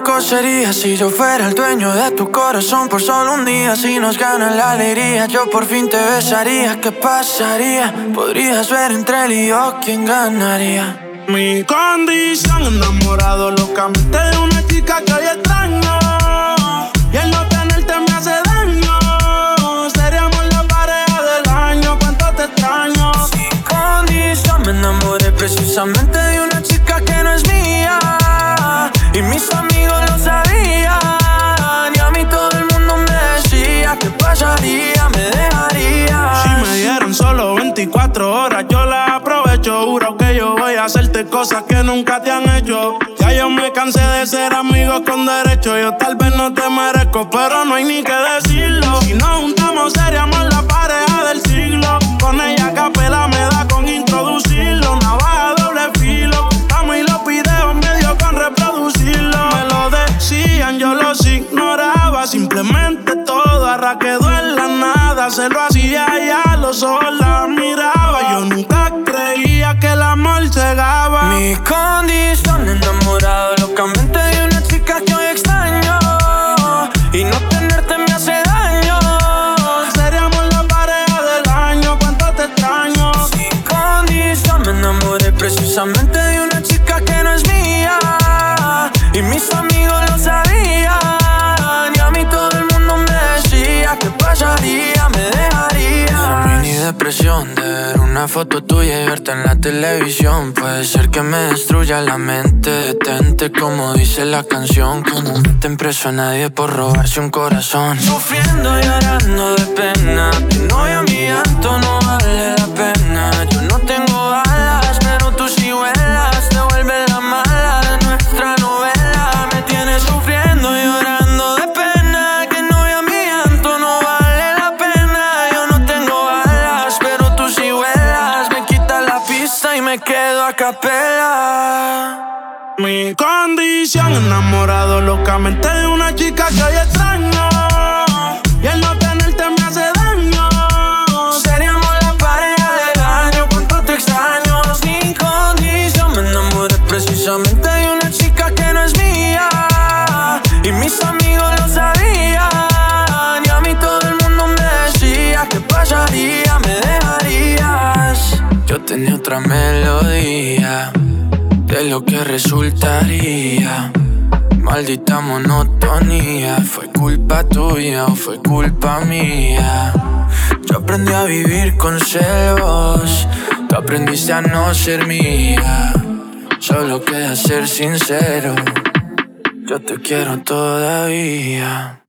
loco sería si yo fuera el dueño de tu corazón por solo un día. Si nos gana la alegría, yo por fin te besaría. ¿Qué pasaría? Podrías ver entre él y yo quién ganaría. Mi condición, enamorado locamente de una chica que hoy extraño. Y el no tenerte me hace daño. Seríamos la pareja del año, cuánto te extraño. Sin condición, me enamoré precisamente de una chica que no es mía. Y mis amigos lo sabían. Y a mí todo el mundo me decía ¿qué pasaría? Me dejaría. Si me dieron solo 24 horas, yo las aprovecho. Juro que yo voy a hacerte cosas que nunca te han hecho. Ya yo me cansé de ser amigos con derecho. Yo tal vez no te merezco, pero no hay ni que decirlo. Si nos juntamos seríamos la pareja del siglo. Con ella a capela me da con introducirlo. Navaja doble filo. Estamos y los videos medio con reproducirlo. Me lo decían, yo los ignoraba. Simplemente todo arraquedó en la nada. Se lo hacía y a los ojos la miraba. Yo nunca creía que el amor cegaba. Mi condición, enamorado locamente de una chica que hoy extraño. Y no tenerte me hace daño. Seríamos la pareja del año, cuánto te extraño. Sin condición, me enamoré precisamente de una chica que no es mía. Y mis amigos lo sabían. Y a mí todo el mundo me decía ¿qué pasaría? Me dejaría. Mini depresión de ver una foto tuya y verte en la televisión. Puede ser que me destruya la mente. Detente como dice la canción. Que no meten preso a nadie por robarse un corazón. Sufriendo y llorando de pena. Tu novia, mi llanto no vale la pena. Yo no tengo alas, pero tú sí vuelas. Te vuelves la mala de nuestra novela. Me tienes sufriendo y llorando de pena. Que novia, mi llanto no vale la pena. Yo no tengo alas, pero tú sí vuelas. Me quitas la pista y me quedo a capela. Mi condición, enamorado locamente de una chica que hoy extraño. Y el no tenerte me hace daño. Seríamos la pareja del año, cuánto te extraño. Sin condición, me enamoré precisamente de una chica que no es mía. Y mis amigos lo sabían. Y a mí todo el mundo me decía ¿qué pasaría? Me dejarías. Yo tenía otra melodía de lo que resultaría. Maldita monotonía. ¿Fue culpa tuya o fue culpa mía? Yo aprendí a vivir con celos. Tú aprendiste a no ser mía. Solo queda ser sincero. Yo te quiero todavía.